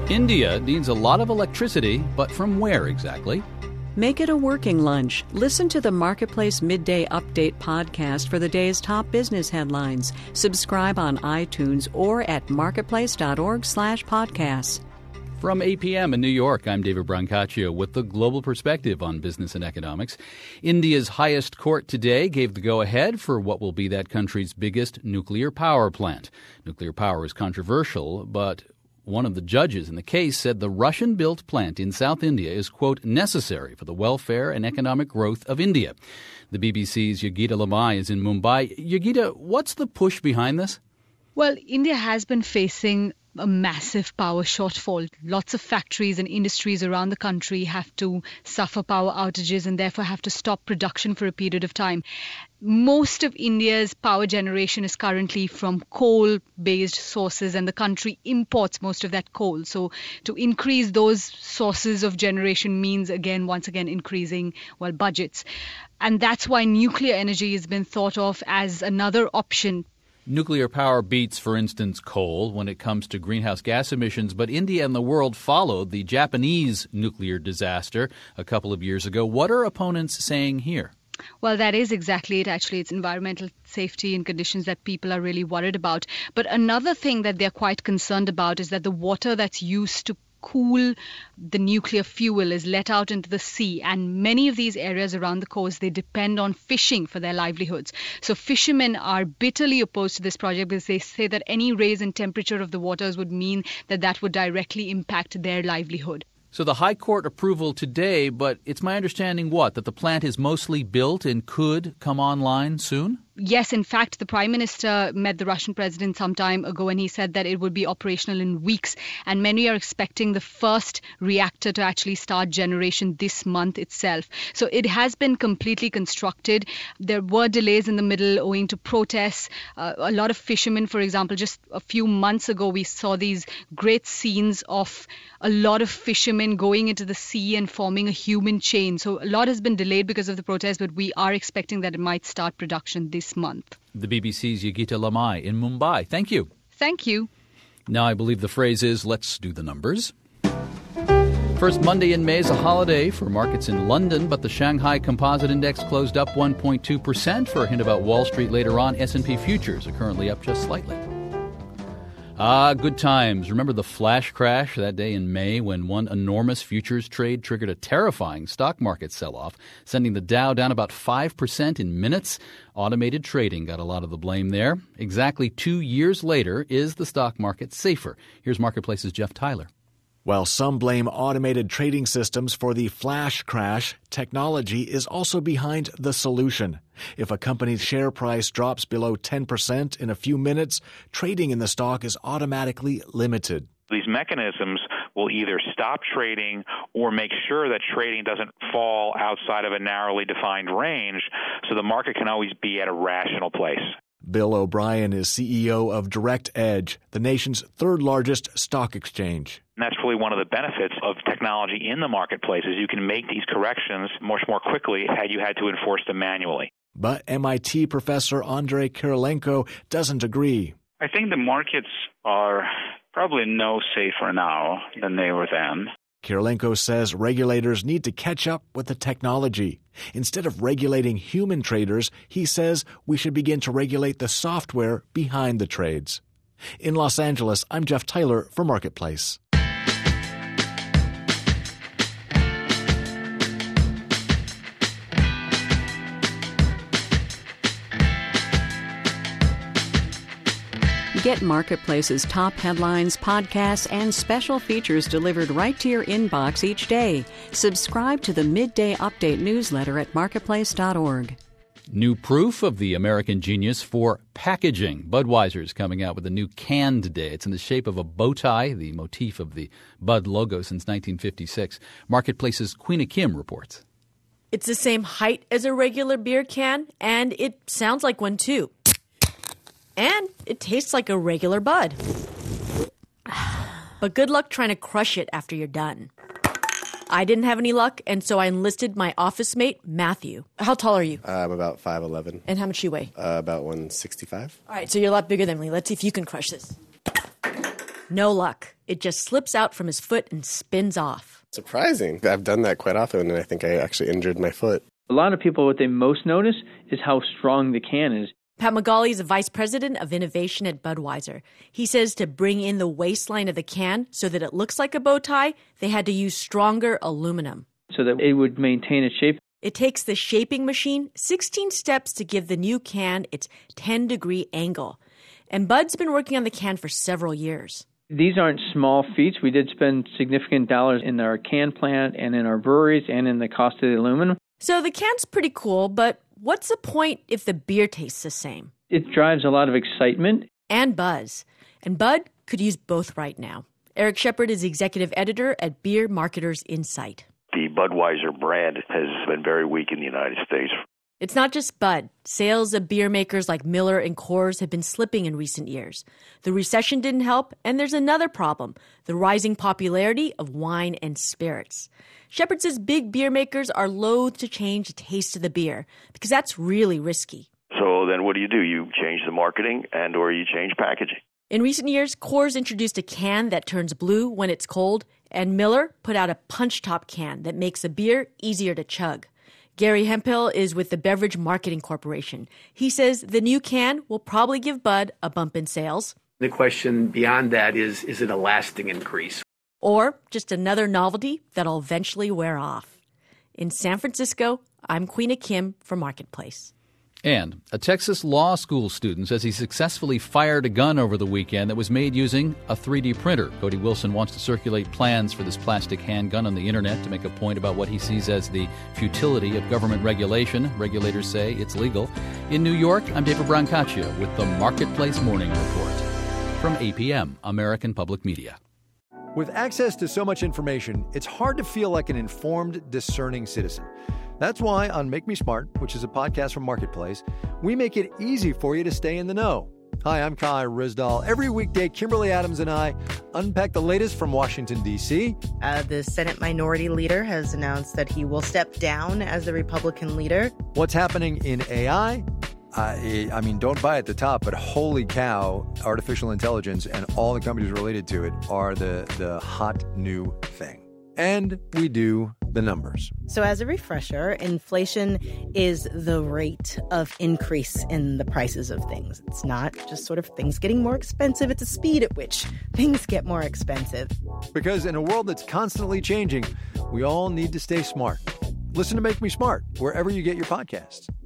India needs a lot of electricity, but from where exactly? Make it a working lunch. Listen to the Marketplace Midday Update podcast for the day's top business headlines. Subscribe on iTunes or at marketplace.org/podcasts. From 8 p.m. in New York, I'm David Brancaccio with the global perspective on business and economics. India's highest court today gave the go-ahead for what will be that country's biggest nuclear power plant. Nuclear power is controversial, but one of the judges in the case said the Russian-built plant in South India is, quote, necessary for the welfare and economic growth of India. The BBC's Yogita Limaye is in Mumbai. Yogita, what's the push behind this? Well, India has been facing a massive power shortfall. Lots of factories and industries around the country have to suffer power outages and therefore have to stop production for a period of time. Most of India's power generation is currently from coal-based sources, and the country imports most of that coal. So to increase those sources of generation means, once again, increasing, budgets. And that's why nuclear energy has been thought of as another option. Nuclear power beats, for instance, coal when it comes to greenhouse gas emissions, but India and the world followed the Japanese nuclear disaster a couple of years ago. What are opponents saying here? Well, that is exactly it. Actually, it's environmental safety and conditions that people are really worried about. But another thing that they're quite concerned about is that the water that's used to cool the nuclear fuel is let out into the sea, and many of these areas around the coast, they depend on fishing for their livelihoods. So fishermen are bitterly opposed to this project because they say that any raise in temperature of the waters would mean that would directly impact their livelihood. So the High Court approval today, but it's my understanding that the plant is mostly built and could come online soon? Yes, in fact, the Prime Minister met the Russian president some time ago and he said that it would be operational in weeks. And many are expecting the first reactor to actually start generation this month itself. So it has been completely constructed. There were delays in the middle owing to protests. A lot of fishermen, for example, just a few months ago, we saw these great scenes of a lot of fishermen going into the sea and forming a human chain. So a lot has been delayed because of the protests, but we are expecting that it might start production this month. The BBC's Yogita Limaye in Mumbai. Thank you. Thank you. Now I believe the phrase is, let's do the numbers. First Monday in May is a holiday for markets in London, but the Shanghai Composite Index closed up 1.2%. For a hint about Wall Street later on, S&P futures are currently up just slightly. Good times. Remember the flash crash that day in May when one enormous futures trade triggered a terrifying stock market sell-off, sending the Dow down about 5% in minutes? Automated trading got a lot of the blame there. Exactly 2 years later, is the stock market safer? Here's Marketplace's Jeff Tyler. While some blame automated trading systems for the flash crash, technology is also behind the solution. If a company's share price drops below 10% in a few minutes, trading in the stock is automatically limited. These mechanisms will either stop trading or make sure that trading doesn't fall outside of a narrowly defined range, so the market can always be at a rational place. Bill O'Brien is CEO of Direct Edge, the nation's third largest stock exchange. And that's really one of the benefits of technology in the marketplace is you can make these corrections much more quickly had you had to enforce them manually. But MIT professor Andrei Kirilenko doesn't agree. I think the markets are probably no safer now than they were then. Kirilenko says regulators need to catch up with the technology. Instead of regulating human traders, he says we should begin to regulate the software behind the trades. In Los Angeles, I'm Jeff Tyler for Marketplace. Get Marketplace's top headlines, podcasts, and special features delivered right to your inbox each day. Subscribe to the Midday Update newsletter at marketplace.org. New proof of the American genius for packaging. Budweiser's coming out with a new can today. It's in the shape of a bow tie, the motif of the Bud logo since 1956. Marketplace's Queena Kim reports. It's the same height as a regular beer can, and it sounds like one too. And it tastes like a regular Bud. But good luck trying to crush it after you're done. I didn't have any luck, and so I enlisted my office mate, Matthew. How tall are you? I'm about 5'11". And how much you weigh? About 165. All right, so you're a lot bigger than me. Let's see if you can crush this. No luck. It just slips out from his foot and spins off. Surprising. I've done that quite often, and I think I actually injured my foot. A lot of people, what they most notice is how strong the can is. Pat McGauley is the vice president of innovation at Budweiser. He says to bring in the waistline of the can so that it looks like a bow tie, they had to use stronger aluminum. So that it would maintain its shape. It takes the shaping machine 16 steps to give the new can its 10-degree angle. And Bud's been working on the can for several years. These aren't small feats. We did spend significant dollars in our can plant and in our breweries and in the cost of the aluminum. So the can's pretty cool, but what's the point if the beer tastes the same? It drives a lot of excitement. And buzz. And Bud could use both right now. Eric Shepard is executive editor at Beer Marketers Insight. The Budweiser brand has been very weak in the United States. It's not just Bud. Sales of beer makers like Miller and Coors have been slipping in recent years. The recession didn't help, and there's another problem, the rising popularity of wine and spirits. Shepard says big beer makers are loath to change the taste of the beer because that's really risky. So then what do? You change the marketing and or you change packaging. In recent years, Coors introduced a can that turns blue when it's cold, and Miller put out a punch-top can that makes the beer easier to chug. Gary Hemphill is with the Beverage Marketing Corporation. He says the new can will probably give Bud a bump in sales. The question beyond that is it a lasting increase? Or just another novelty that'll eventually wear off. In San Francisco, I'm Queena Kim for Marketplace. And a Texas law school student says he successfully fired a gun over the weekend that was made using a 3D printer. Cody Wilson wants to circulate plans for this plastic handgun on the internet to make a point about what he sees as the futility of government regulation. Regulators say it's legal. In New York, I'm David Brancaccio with the Marketplace Morning Report from APM, American Public Media. With access to so much information, it's hard to feel like an informed, discerning citizen. That's why on Make Me Smart, which is a podcast from Marketplace, we make it easy for you to stay in the know. Hi, I'm Kai Rizdal. Every weekday, Kimberly Adams and I unpack the latest from Washington, D.C. The Senate Minority Leader has announced that he will step down as the Republican leader. What's happening in AI? I mean, don't buy at the top, but holy cow, artificial intelligence and all the companies related to it are the hot new thing. And we do the numbers. So as a refresher, inflation is the rate of increase in the prices of things. It's not just sort of things getting more expensive. It's the speed at which things get more expensive. Because in a world that's constantly changing, we all need to stay smart. Listen to Make Me Smart wherever you get your podcasts.